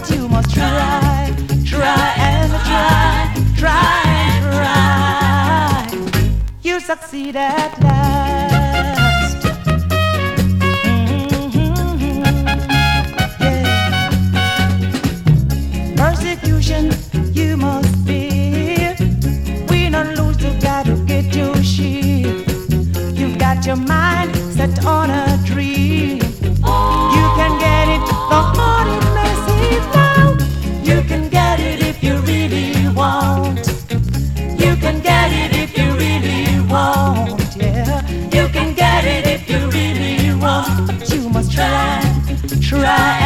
but you must try, try and try, try and try. You succeed at last. Yeah. Persecution you must fear. We don't lose, you gotta get your shield. You've got your mind set on a dream. You can get it, the heart it may seem now. You can get it if you really want. You can get it if you really want, yeah. You can get it if you really want. But you must try, try